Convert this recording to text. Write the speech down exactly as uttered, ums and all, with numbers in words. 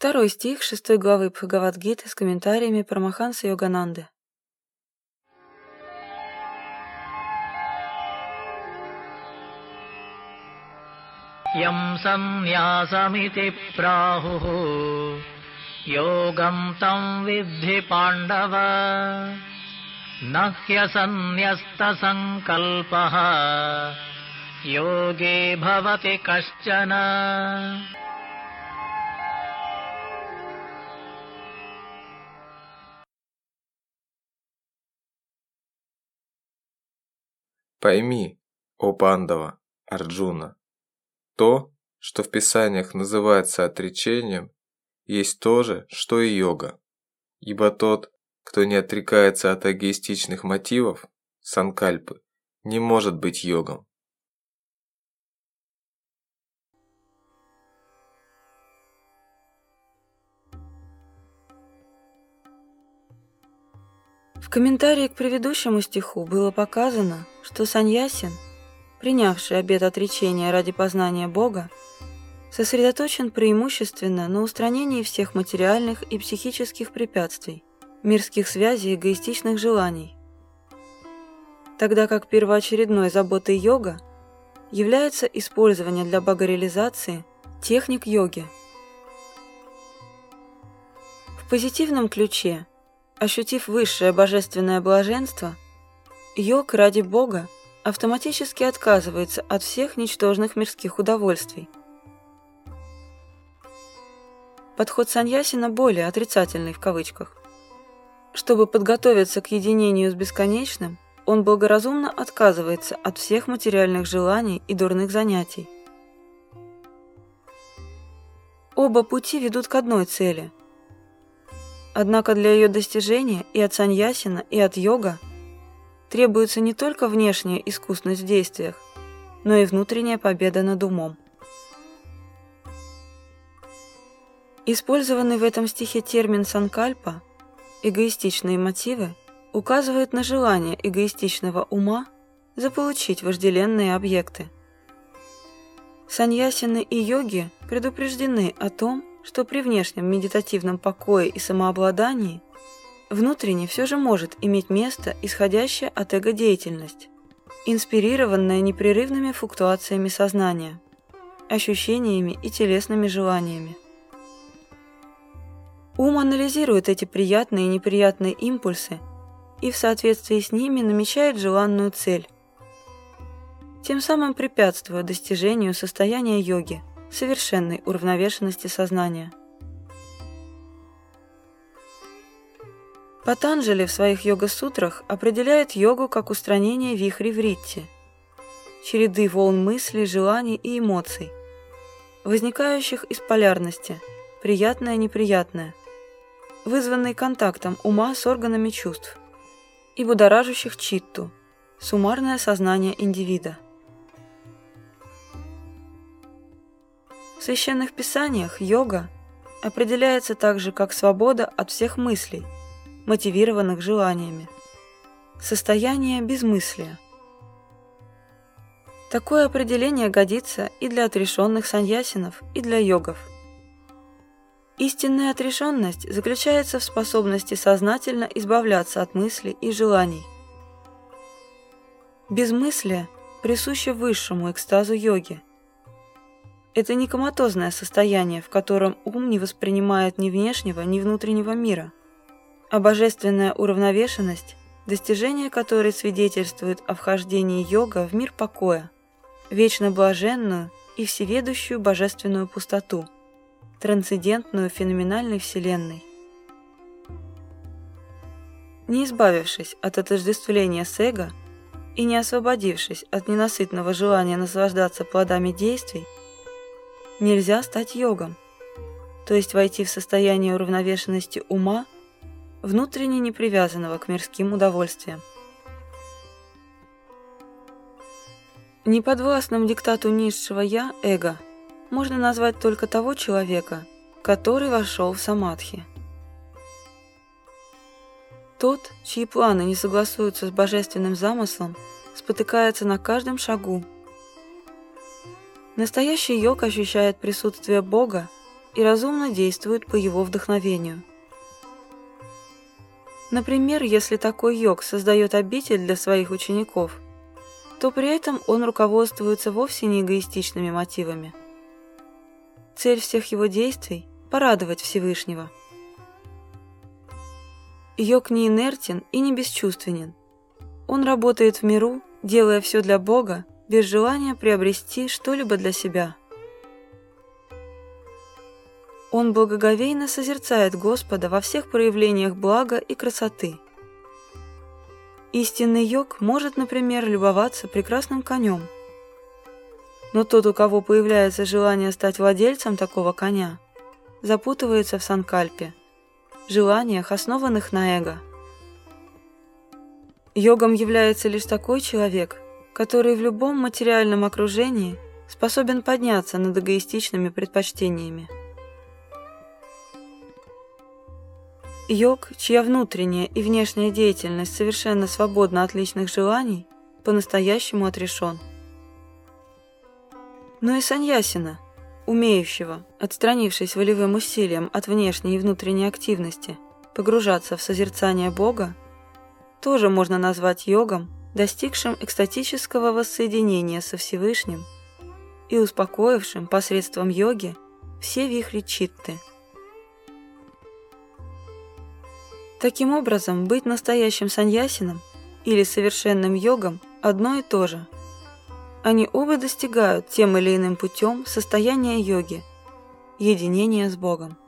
Второй стих шестой главы Бхагавад-гиты с комментариями Парамаханса Йогананды. Ям саньясамити праху йогам там виддhi пандава нахья саньяста санкалпаха йоге бхавати кашчана. Пойми, о Пандава, Арджуна, то, что в писаниях называется отречением, есть то же, что и йога, ибо тот, кто не отрекается от эгоистичных мотивов, санкальпы, не может быть йогом. В комментарии к предыдущему стиху было показано, что саньясин, принявший обет отречения ради познания Бога, сосредоточен преимущественно на устранении всех материальных и психических препятствий, мирских связей и эгоистичных желаний, тогда как первоочередной заботой йога является использование для богореализации техник йоги. В позитивном ключе, ощутив высшее божественное блаженство, йог ради Бога автоматически отказывается от всех ничтожных мирских удовольствий. Подход саньясина более отрицательный в кавычках. Чтобы подготовиться к единению с бесконечным, он благоразумно отказывается от всех материальных желаний и дурных занятий. Оба пути ведут к одной цели. Однако для ее достижения и от саньясина, и от йога требуется не только внешняя искусность в действиях, но и внутренняя победа над умом. Использованный в этом стихе термин «санкальпа» – эгоистичные мотивы – указывает на желание эгоистичного ума заполучить вожделенные объекты. Саньясины и йоги предупреждены о том, что при внешнем медитативном покое и самообладании внутренне все же может иметь место исходящая от эго деятельность, инспирированная непрерывными флуктуациями сознания, ощущениями и телесными желаниями. Ум анализирует эти приятные и неприятные импульсы и в соответствии с ними намечает желанную цель, тем самым препятствуя достижению состояния йоги, совершенной уравновешенности сознания. Патанджали в своих йога-сутрах определяет йогу как устранение вихрей вритти, череды волн мыслей, желаний и эмоций, возникающих из полярности приятное-неприятное, вызванной контактом ума с органами чувств, и будоражащих читту, суммарное сознание индивида. В священных писаниях йога определяется также как свобода от всех мыслей, мотивированных желаниями, состояние безмыслия. Такое определение годится и для отрешенных саньясинов, и для йогов. Истинная отрешенность заключается в способности сознательно избавляться от мыслей и желаний. Безмыслие присуще высшему экстазу йоги. Это не коматозное состояние, в котором ум не воспринимает ни внешнего, ни внутреннего мира, а божественная уравновешенность, достижение которой свидетельствует о вхождении йога в мир покоя, вечно блаженную и всеведущую божественную пустоту, трансцендентную феноменальной вселенной. Не избавившись от отождествления с эго и не освободившись от ненасытного желания наслаждаться плодами действий, нельзя стать йогом, то есть войти в состояние уравновешенности ума, внутренне непривязанного к мирским удовольствиям. Неподвластным диктату низшего «я» эго можно назвать только того человека, который вошел в самадхи. Тот, чьи планы не согласуются с божественным замыслом, спотыкается на каждом шагу. Настоящий йог ощущает присутствие Бога и разумно действуют по его вдохновению. Например, если такой йог создает обитель для своих учеников, то при этом он руководствуется вовсе не эгоистичными мотивами. Цель всех его действий – порадовать Всевышнего. Йог не инертен и не бесчувственен. Он работает в миру, делая все для Бога, без желания приобрести что-либо для себя. Он благоговейно созерцает Господа во всех проявлениях блага и красоты. Истинный йог может, например, любоваться прекрасным конем. Но тот, у кого появляется желание стать владельцем такого коня, запутывается в санкальпе, желаниях, основанных на эго. Йогом является лишь такой человек, который в любом материальном окружении способен подняться над эгоистичными предпочтениями. Йог, чья внутренняя и внешняя деятельность совершенно свободна от личных желаний, по-настоящему отрешен. Но и саньясина, умеющего, отстранившись волевым усилием от внешней и внутренней активности, погружаться в созерцание Бога, тоже можно назвать йогом, достигшим экстатического воссоединения со Всевышним и успокоившим посредством йоги все вихри читты. Таким образом, быть настоящим саньясином или совершенным йогом одно и то же. Они оба достигают тем или иным путем состояния йоги, единения с Богом.